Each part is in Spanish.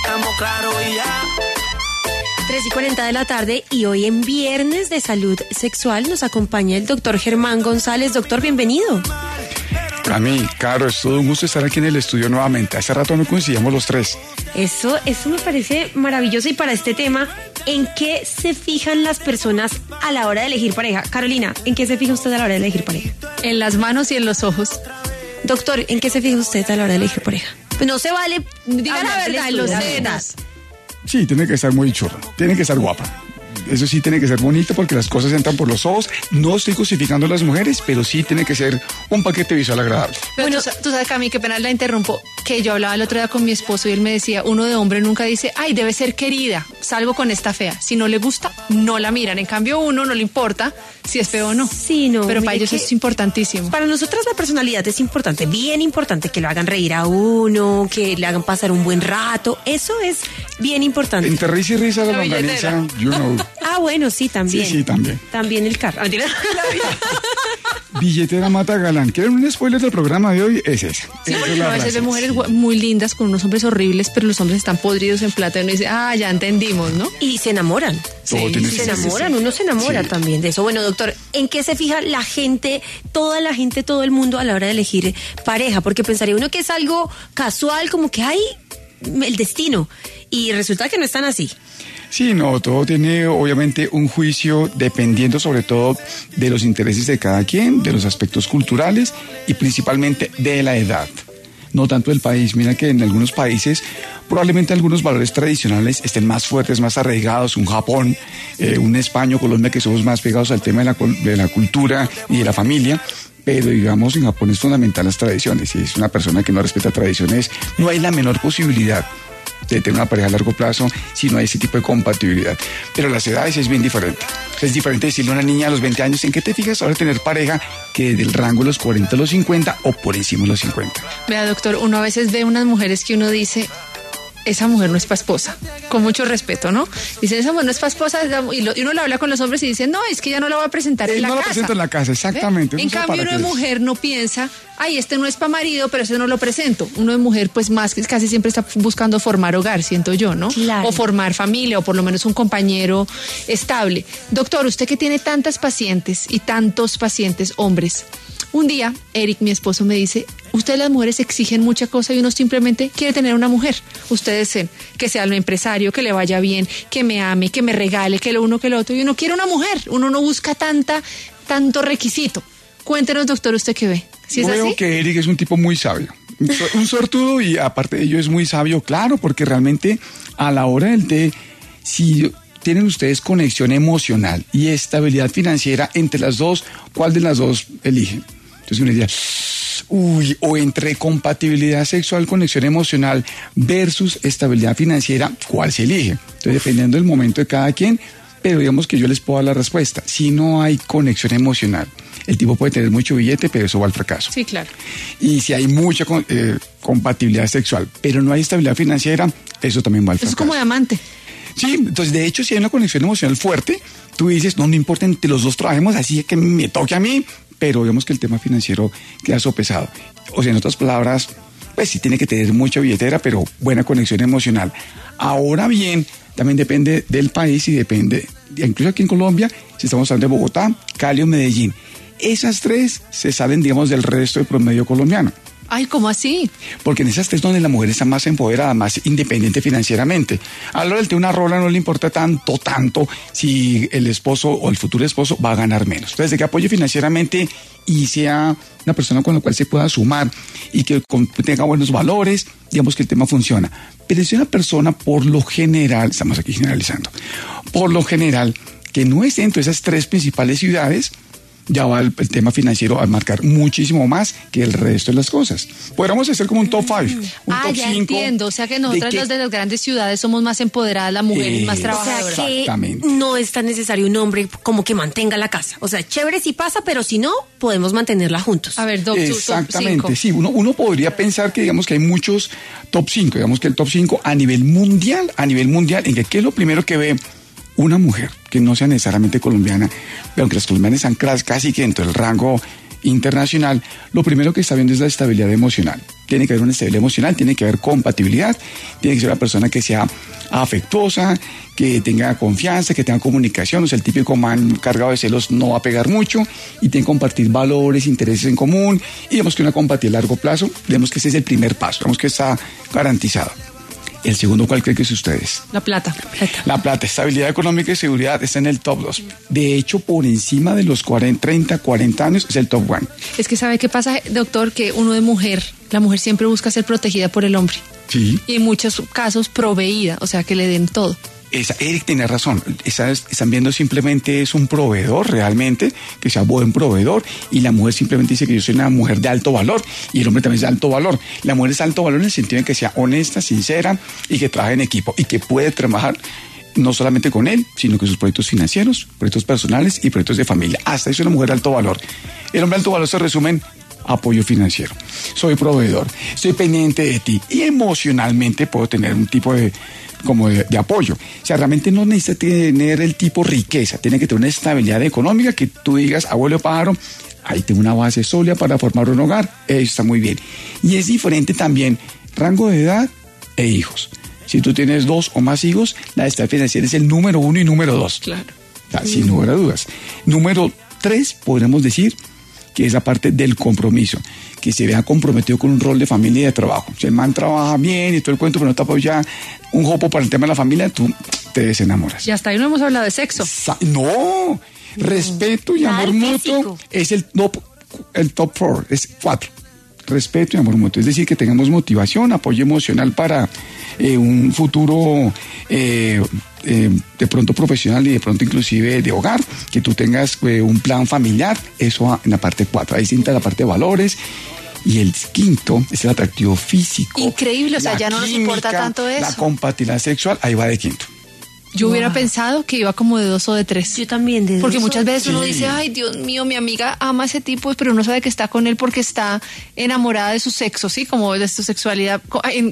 estamos claros y ya. 3:40 de la tarde y hoy en Viernes de Salud Sexual nos acompaña el doctor Germán González. Doctor, bienvenido. Para mí, Caro, es todo un gusto estar aquí en el estudio nuevamente. Hace rato no coincidíamos los tres. Eso me parece maravilloso. Y para este tema, ¿en qué se fijan las personas a la hora de elegir pareja? Carolina, ¿en qué se fija usted a la hora de elegir pareja? En las manos y en los ojos. Doctor, ¿en qué se fija usted a la hora de elegir pareja? Pues no se vale, diga la verdad, en los senos. Sí, tiene que estar muy churra, tiene que estar guapa. Eso sí, tiene que ser bonito porque las cosas entran por los ojos. No estoy justificando a las mujeres, pero sí tiene que ser un paquete visual agradable. Pero bueno, tú sabes que a mí, qué pena la interrumpo, que yo hablaba el otro día con mi esposo y él me decía, uno de hombre nunca dice, ay, debe ser querida, salgo con esta fea. Si no le gusta, no la miran. En cambio, uno no le importa si es feo o no. Sí, no. Pero para ellos es importantísimo. Para nosotras la personalidad es importante, bien importante, que lo hagan reír a uno, que le hagan pasar un buen rato. Eso es bien importante. Entre risa y risa la longaniza, you know. Ah, bueno, sí, también. Sí, también. También el carro. Billetera mata galán. ¿Quieren un spoiler del programa de hoy? Es esa. Sí, porque a veces ve mujeres muy lindas con unos hombres horribles, pero los hombres están podridos en plata y uno dice, ya entendimos, ¿no? Y se enamoran. Uno se enamora también de eso. Bueno, doctor, ¿en qué se fija la gente, todo el mundo a la hora de elegir pareja? Porque pensaría uno que es algo casual, como que hay el destino, y resulta que no es tan así. Sí, no, todo tiene obviamente un juicio dependiendo sobre todo de los intereses de cada quien, de los aspectos culturales y principalmente de la edad. No tanto del país. Mira que en algunos países probablemente algunos valores tradicionales estén más fuertes, más arraigados. Un Japón, un España, Colombia, que somos más pegados al tema de la cultura y de la familia. Pero digamos, en Japón es fundamental las tradiciones. Si es una persona que no respeta tradiciones, no hay la menor posibilidad de tener una pareja a largo plazo si no hay ese tipo de compatibilidad. Pero las edades es bien diferente. Es diferente decirle a una niña a los 20 años, ¿en qué te fijas ahora tener pareja? Que del rango de los 40 a los 50 o por encima de los 50. Vea, doctor, uno a veces ve unas mujeres que uno dice, esa mujer no es para esposa, con mucho respeto, ¿no? Dicen, esa mujer no es para esposa, y uno le habla con los hombres y dicen, no, es que ya no la va a presentar en la casa. No la presento en la casa, exactamente. En cambio, uno de mujer no piensa, ay, este no es para marido, pero ese no lo presento. Uno de mujer, pues más que casi siempre está buscando formar hogar, siento yo, ¿no? Claro. O formar familia, o por lo menos un compañero estable. Doctor, usted que tiene tantas pacientes y tantos pacientes hombres, un día, Eric, mi esposo, me dice, ustedes las mujeres exigen mucha cosa y uno simplemente quiere tener una mujer. Ustedes dicen que sea un empresario, que le vaya bien, que me ame, que me regale, que lo uno, que lo otro. Y uno quiere una mujer. Uno no busca tanto requisito. Cuéntenos, doctor, ¿usted qué ve? ¿Sí es Veo así? que Eric es un tipo muy sabio. Un suertudo y aparte de ello es muy sabio, claro, porque realmente a la hora del té, si tienen ustedes conexión emocional y estabilidad financiera entre las dos, ¿cuál de las dos eligen? Entonces uno diría, o entre compatibilidad sexual, conexión emocional versus estabilidad financiera, ¿cuál se elige? Entonces, dependiendo del momento de cada quien, pero digamos que yo les puedo dar la respuesta. Si no hay conexión emocional, el tipo puede tener mucho billete, pero eso va al fracaso. Sí, claro. Y si hay mucha compatibilidad sexual, pero no hay estabilidad financiera, eso también va al fracaso. Eso es como de amante. Sí, entonces de hecho si hay una conexión emocional fuerte, tú dices, no importa, entre los dos trabajemos así que me toque a mí, pero vemos que el tema financiero queda sopesado. O sea, en otras palabras, pues sí tiene que tener mucha billetera, pero buena conexión emocional. Ahora bien, también depende del país y depende, incluso aquí en Colombia, si estamos hablando de Bogotá, Cali o Medellín. Esas tres se salen, digamos, del resto del promedio colombiano. Ay, ¿cómo así? Porque en esas tres donde la mujer está más empoderada, más independiente financieramente. A la hora del té una rola no le importa tanto si el esposo o el futuro esposo va a ganar menos. Entonces, de que apoye financieramente y sea una persona con la cual se pueda sumar y que tenga buenos valores, digamos que el tema funciona. Pero si una persona, por lo general, estamos aquí generalizando, por lo general, que no es dentro de esas tres principales ciudades, ya va el tema financiero a marcar muchísimo más que el resto de las cosas. Podríamos hacer como un top 5, un top 5. Ya entiendo. O sea que nosotras los de las grandes ciudades somos más empoderadas, la mujer es más trabajadora. O sea que no es tan necesario un hombre como que mantenga la casa. O sea, chévere si pasa, pero si no, podemos mantenerla juntos. A ver, doctor, exactamente, sí. Uno podría pensar que digamos que hay muchos top 5, digamos que el top 5 a nivel mundial, en que ¿qué es lo primero que ve una mujer que no sea necesariamente colombiana, pero aunque las colombianas están casi que dentro del rango internacional, lo primero que está viendo es la estabilidad emocional. tiene que haber una estabilidad emocional, tiene que haber compatibilidad, tiene que ser una persona que sea afectuosa, que tenga confianza, que tenga comunicación. O sea, el típico man cargado de celos no va a pegar mucho y tiene que compartir valores, intereses en común, y digamos que una compatibilidad a largo plazo, digamos que ese es el primer paso, digamos que está garantizado. El segundo, ¿cuál creen que es ustedes? La plata. La plata, estabilidad económica y seguridad está en el top 2. De hecho, por encima de los 30, 40 años es el top 1. Es que ¿sabe qué pasa, doctor? Que uno de mujer, la mujer siempre busca ser protegida por el hombre. Sí. Y en muchos casos proveída, o sea, que le den todo. Eric tiene razón, están viendo simplemente es un proveedor realmente, que sea buen proveedor, y la mujer simplemente dice que yo soy una mujer de alto valor, y el hombre también es de alto valor. La mujer es de alto valor en el sentido de que sea honesta, sincera, y que trabaje en equipo, y que puede trabajar no solamente con él, sino con sus proyectos financieros, proyectos personales y proyectos de familia. Hasta eso es una mujer de alto valor. El hombre de alto valor se resume en apoyo financiero, soy proveedor, estoy pendiente de ti, y emocionalmente puedo tener un tipo de apoyo. O sea, realmente no necesita tener el tipo riqueza, tiene que tener una estabilidad económica que tú digas, abuelo pájaro, ahí tengo una base sólida para formar un hogar, eso está muy bien. Y es diferente también rango de edad e hijos. Si tú tienes 2 o más hijos, la estabilidad financiera es el número 1 y número 2. Claro. O sea, sin lugar a dudas. Número 3, podremos decir que es la parte del compromiso, que se vea comprometido con un rol de familia y de trabajo. Si el man trabaja bien y todo el cuento, pero no te apoya un jopo para el tema de la familia, tú te desenamoras. Y hasta ahí no hemos hablado de sexo. No, respeto y amor mutuo es el top 4, es 4. Respeto y amor mutuo, es decir, que tengamos motivación, apoyo emocional para un futuro de pronto profesional y de pronto inclusive de hogar, que tú tengas un plan familiar, eso va en la parte 4, ahí sienta la parte de valores. Y el quinto es el atractivo físico. Increíble, o sea, ya no nos importa tanto eso. La compatibilidad sexual, ahí va de quinto. Yo hubiera pensado que iba como de 2 o de 3. Yo también de 2. Porque muchas veces uno dice, ay, Dios mío, mi amiga ama a ese tipo, pero uno sabe que está con él porque está enamorada de su sexo, ¿sí? Como de su sexualidad.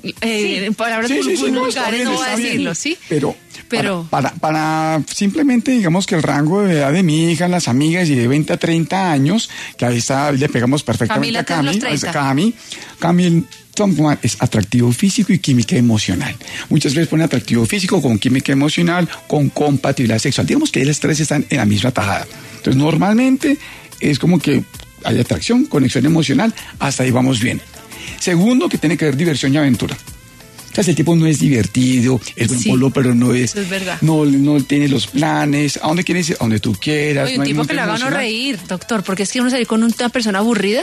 En palabras vulgares no va a decirlo, ¿sí? Pero para simplemente, digamos que el rango de edad de mi hija, las amigas, y de 20 a 30 años, que ahí está, le pegamos perfectamente a Cami, es atractivo físico y química emocional. Muchas veces pone atractivo físico con química emocional, con compatibilidad sexual. Digamos que las 3 están en la misma tajada. Entonces, normalmente es como que hay atracción, conexión emocional, hasta ahí vamos bien. Segundo, que tiene que haber diversión y aventura. O sea, si el tipo no es divertido, es buen polo, pero no es verdad. No tiene los planes, ¿a dónde quieres ir? A donde tú quieras. Oye, un tipo que le haga uno reír, doctor, porque es que uno salir con una persona aburrida.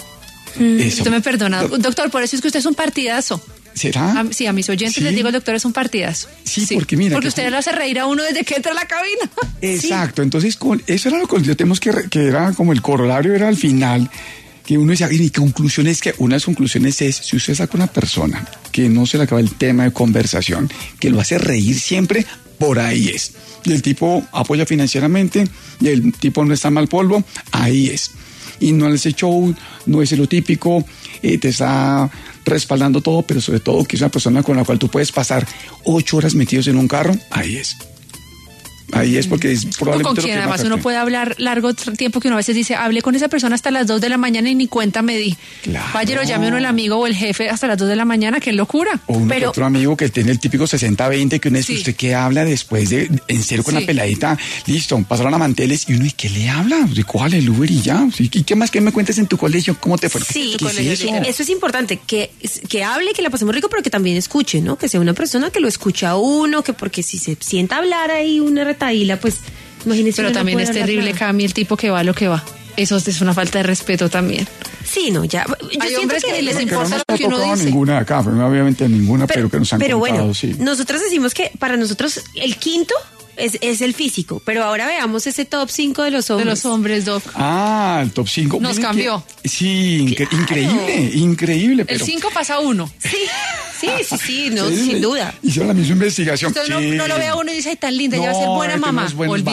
Usted me perdona, doctor, por eso es que usted es un partidazo. ¿Será? A mis oyentes les digo, el doctor es un partidazo. Sí, porque mira. Porque usted lo hace reír a uno desde que entra a la cabina. Exacto, entonces eso era lo que tenemos que era como el corolario, era al final, que uno decía, y conclusiones, que una de las conclusiones es, si usted saca una persona que no se le acaba el tema de conversación, que lo hace reír siempre, por ahí es. Y el tipo apoya financieramente, y el tipo no está mal polvo, ahí es. Y no es el show, no es lo típico, te está respaldando todo, pero sobre todo que es una persona con la cual tú puedes pasar 8 horas metidos en un carro, ahí es. Ahí es porque es probablemente con quien además uno puede hablar largo tiempo, que uno a veces dice, hablé con esa persona hasta las 2 de la mañana y ni cuenta me di. Claro. Vaya, lo llame uno el amigo o el jefe hasta las 2 de la mañana, qué locura. O otro amigo que tiene el típico 60-20, que uno es usted que habla después de, en serio con la peladita, listo, pasaron a manteles, y uno, ¿y qué le habla? Coja el Uber y ya. ¿Y qué más que me cuentes en tu colegio? ¿Cómo te fue? Sí, eso es importante, que hable, que la pasemos rico, pero que también escuche, ¿no? Que sea una persona que lo escucha a uno, que porque si se sienta a hablar ahí una retaíla, pues imagínese. Pero también es terrible, Cami, el tipo que va a lo que va. Eso es una falta de respeto también. Sí, no, ya. Hay hombres que les importa lo que uno dice. Ninguna de acá, obviamente ninguna, pero que nos han contado, bueno, sí. Nosotros decimos que para nosotros el quinto es el físico, pero ahora veamos ese top 5 de los hombres. De los hombres, Doc. Ah, el top 5. Nos cambió. Sí, claro. Increíble. Pero... El 5 pasa a 1. Sí, no, sin duda. Hicieron la misma investigación. Entonces no lo ve a uno y dice, ay, tan linda, ya va a ser buena mamá.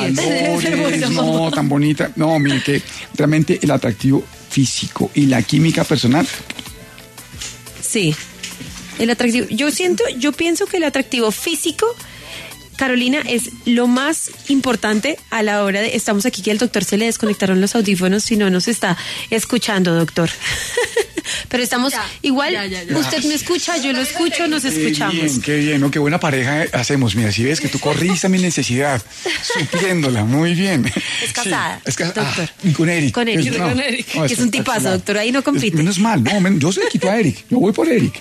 No, tan bonita. No, mire que realmente el atractivo físico y la química personal. Sí, el atractivo. Yo pienso que el atractivo físico Carolina, es lo más importante a la hora de... Estamos aquí que al doctor se le desconectaron los audífonos, si no nos está escuchando, doctor. Pero estamos igual, usted me escucha, yo lo escucho, nos escuchamos. Qué bien, ¿no? Qué buena pareja hacemos. Mira, si ves que tú corriste mi necesidad, supliéndola, muy bien. Es casada, sí, doctor. Con Eric. Con Eric. Que es un tipazo, doctor, ahí no compite. Menos mal, no, yo se le quito a Eric, yo voy por Eric.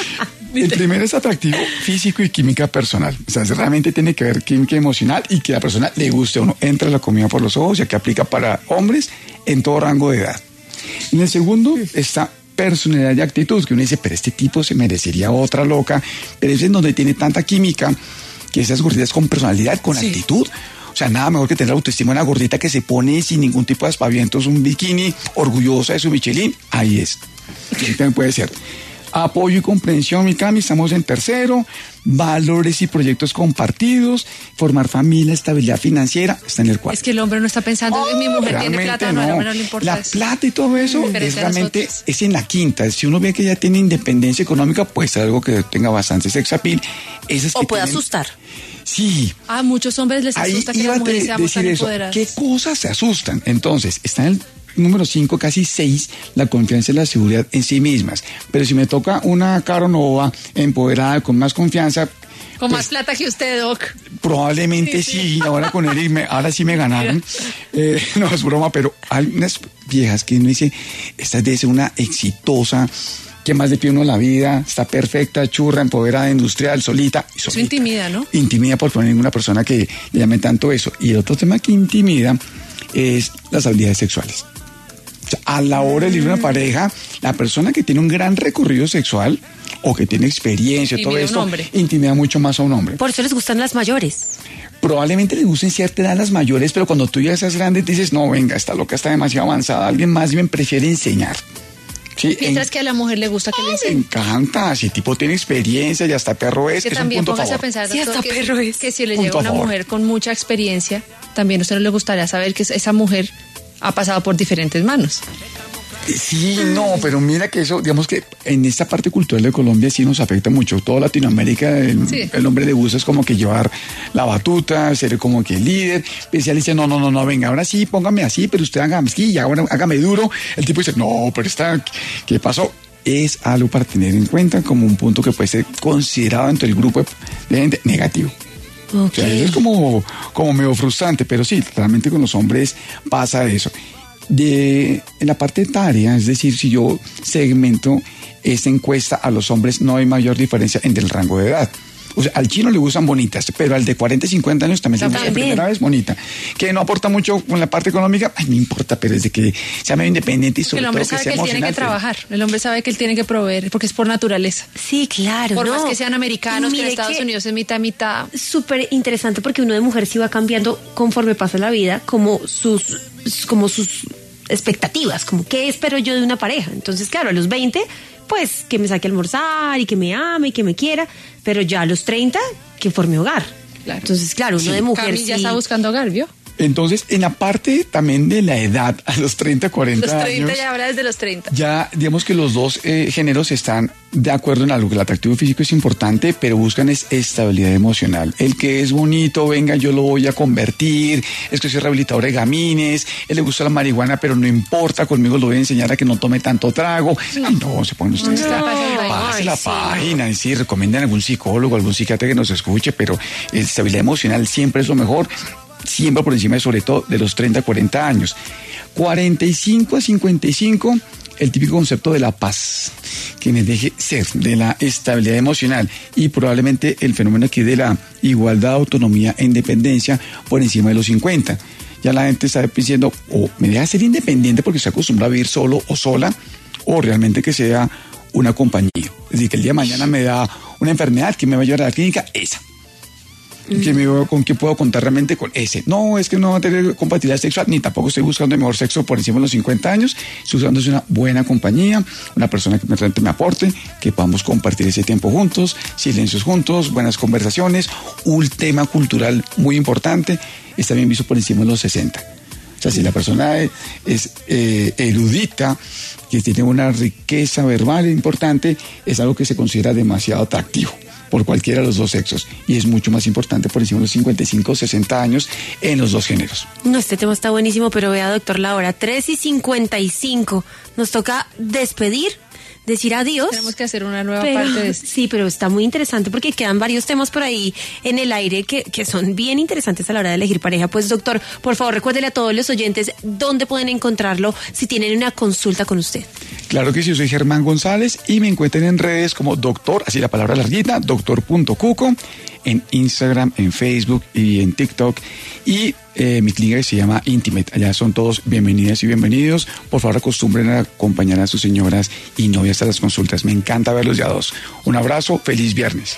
El primero es atractivo físico y química personal. O sea, realmente tiene que ver química emocional y que a la persona le guste o no. Entra la comida por los ojos, ya que aplica para hombres en todo rango de edad. En el segundo está personalidad y actitud, que uno dice, pero este tipo se merecería otra loca, pero es en donde tiene tanta química que esas gorditas con personalidad, con actitud. O sea, nada mejor que tener autoestima una gordita que se pone sin ningún tipo de aspavientos, un bikini, orgullosa de su Michelin. Ahí es. También puede ser. Apoyo y comprensión, mi Cami, estamos en tercero. Valores y proyectos compartidos. Formar familia, estabilidad financiera, está en el cuarto. Es que el hombre no está pensando que mi mujer tiene plata, no, al hombre no le importa la eso. plata y todo eso es realmente, es en la quinta. Si uno ve que ya tiene independencia económica, puede ser algo que tenga bastante sex appeal. O puede asustar. Sí. A muchos hombres les asusta que las mujeres seamos tan empoderadas. ¿Qué cosas se asustan? Entonces, está en el número 5, casi 6, la confianza y la seguridad en sí mismas. Pero si me toca una Caro Nova empoderada, con más confianza... Con más plata que usted, Doc. Probablemente sí. Ahora con Eric, ahora sí me ganaron. No es broma, pero hay unas viejas que uno dice, esta debe ser una exitosa... ¿Qué más le pide uno a la vida? Está perfecta, churra, empoderada, industrial, solita. Eso intimida, ¿no? Intimida por poner ninguna persona que le llame tanto eso. Y el otro tema que intimida es las habilidades sexuales. O sea, a la hora de elegir una pareja, la persona que tiene un gran recorrido sexual o que tiene experiencia y todo esto, intimida mucho más a un hombre. Por eso les gustan las mayores. Probablemente les gusten cierta edad las mayores, pero cuando tú ya estás grande te dices, no, venga, esta loca está demasiado avanzada, alguien más bien prefiere enseñar. Sí, mientras que a la mujer le gusta que le enseñe. Me encanta, si el tipo tiene experiencia y hasta perro es, que es también un punto póngase favor. A pensar, sí, doctor, hasta perro es. Que si le llega una mujer con mucha experiencia, también a usted no le gustaría saber que esa mujer ha pasado por diferentes manos. Sí, no, pero mira que eso, digamos que en esta parte cultural de Colombia sí nos afecta mucho. Toda Latinoamérica, el hombre le gusta es como que llevar la batuta, ser como que el líder. Especial dice, no, venga, ahora sí, póngame así, pero usted hágame así, ahora hágame duro. El tipo dice, no, pero ¿qué pasó? Es algo para tener en cuenta como un punto que puede ser considerado dentro del grupo de gente negativo. Okay. O sea, eso es como medio frustrante, pero sí, realmente con los hombres pasa eso. En la parte etaria, es decir, si yo segmento esta encuesta a los hombres, no hay mayor diferencia entre el rango de edad. O sea, al chino le gustan bonitas, pero al de 40 y 50 años también se gusta la primera vez bonita. Que no aporta mucho con la parte económica, no importa, pero desde que sea medio independiente y sobre todo que sea emocionante. El hombre sabe que él tiene que trabajar, el hombre sabe que él tiene que proveer, porque es por naturaleza. Sí, claro. Por más que sean americanos, que en Estados Unidos es mitad. Súper interesante porque uno de mujer sí va cambiando conforme pasa la vida, como sus expectativas, como qué espero yo de una pareja. Entonces, claro, a los 20... pues que me saque a almorzar y que me ame y que me quiera, pero ya a los 30 que forme hogar. Claro. Entonces, claro, uno de mujer Cami ya está buscando hogar, ¿vio? Entonces, en la parte también de la edad, a los 30, 40 años... Los 30 ya habla desde los 30. Ya, digamos que los dos géneros están de acuerdo en algo, que el atractivo físico es importante, pero buscan estabilidad emocional. El que es bonito, venga, yo lo voy a convertir, es que soy rehabilitador de gamines, él le gusta la marihuana, pero no importa, conmigo lo voy a enseñar a que no tome tanto trago. Ay, no, se ponen ustedes... Pase la página, y sí, recomiendan algún psicólogo, algún psiquiatra que nos escuche, pero estabilidad emocional siempre es lo mejor. Siempre por encima, sobre todo, de los 30 a 40 años. 45 a 55, el típico concepto de la paz, que me deje ser, de la estabilidad emocional y probablemente el fenómeno aquí de la igualdad, autonomía e independencia por encima de los 50. Ya la gente está diciendo, o me deja ser independiente porque se acostumbra a vivir solo o sola, o realmente que sea una compañía. Es decir, que el día de mañana me da una enfermedad que me va a llevar a la clínica, esa. ¿Con qué puedo contar realmente? Con ese. No, es que no va a tener compatibilidad sexual, ni tampoco estoy buscando el mejor sexo por encima de los 50 años. Estoy buscando una buena compañía, una persona que realmente me aporte, que podamos compartir ese tiempo juntos, silencios juntos, buenas conversaciones. Un tema cultural muy importante está bien visto por encima de los 60. O sea, si la persona es erudita, que tiene una riqueza verbal importante, es algo que se considera demasiado atractivo. por cualquiera de los dos sexos y es mucho más importante por encima de los 55 o 60 años en los dos géneros. No, este tema está buenísimo, pero vea, doctor, la hora 3:55. Nos toca despedir, decir adiós. Tenemos que hacer una nueva parte de esto. Sí, pero está muy interesante porque quedan varios temas por ahí en el aire que son bien interesantes a la hora de elegir pareja. Pues, doctor, por favor, recuérdele a todos los oyentes dónde pueden encontrarlo si tienen una consulta con usted. Claro que sí, yo soy Germán González y me encuentran en redes como doctor, así la palabra larguita, doctor.cuco, en Instagram, en Facebook y en TikTok. Y mi clínica se llama Intimate. Allá son todos bienvenidas y bienvenidos. Por favor, acostumbren a acompañar a sus señoras y novias a las consultas. Me encanta verlos ya dos. Un abrazo, feliz viernes.